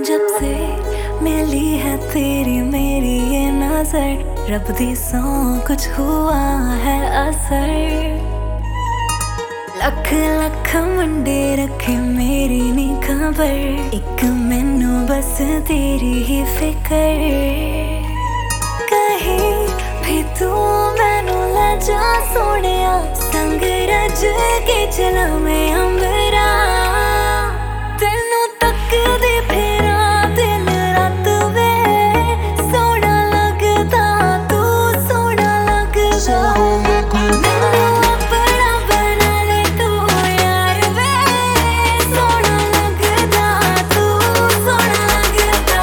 जब से मिली है तेरी मेरी ये नजर, रब दी सौ कुछ हुआ है असर। लख लख मुंडे रखे मेरी नी खबर, एक मैनू बस तेरी ही फिकर। कहीं भी तू मैनू ले जा सोनिया, संग रज के चला मैं अंबरा। तेनू तकदी फिरा दिन रात वे, सोना लगदा तू सोना लगदा। मैनू अपना बना ले तू यार वे, सोना लगदा तू सोना लगदा।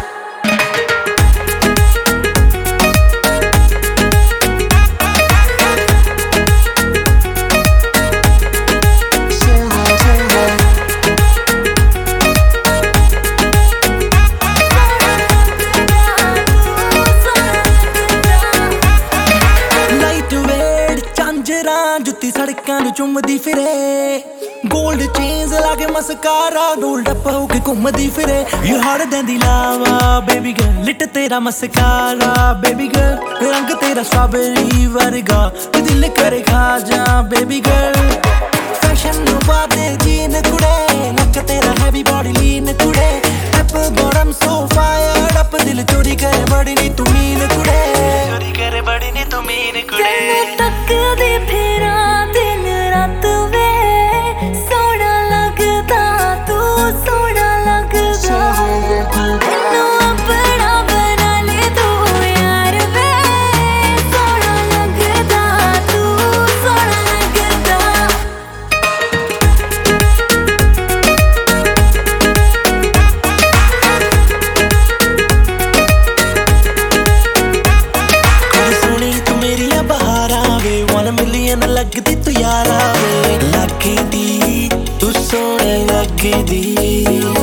जुत्ती सड़कां नूं चुमदी फिरे, गोल्ड चेन्स लाके मस्कारा डोल्ड अप होके घुमदी फिरे। You harder than the lava baby girl, lit तेरा मस्कारा बेबी गर्ल, रंग तेरा स्ट्रॉबेरी वर्गा, दिल करे खा जा बेबी गर्ल। फैशन नूं बादे जीन कुड़े, लक तेरा हैवी बॉडी लीन कुड़े, apple bottom so fire up, दिल चोरी करे बड़ी नी तू मीन कुड़े, चोरी करे बड़ी नी तू मीन कुड़े। तकदी फिरा दिन रात वे, सोना लगदा तू सोना लगदा। मैनू अपना बना ले तू यार वे, सोना लगदा तू सोना लगदा। सोनी तू मेरिया बहारा वे, 1 मिलियन लगदी तू यारा वे, लगदी तू सोहनी लगदी।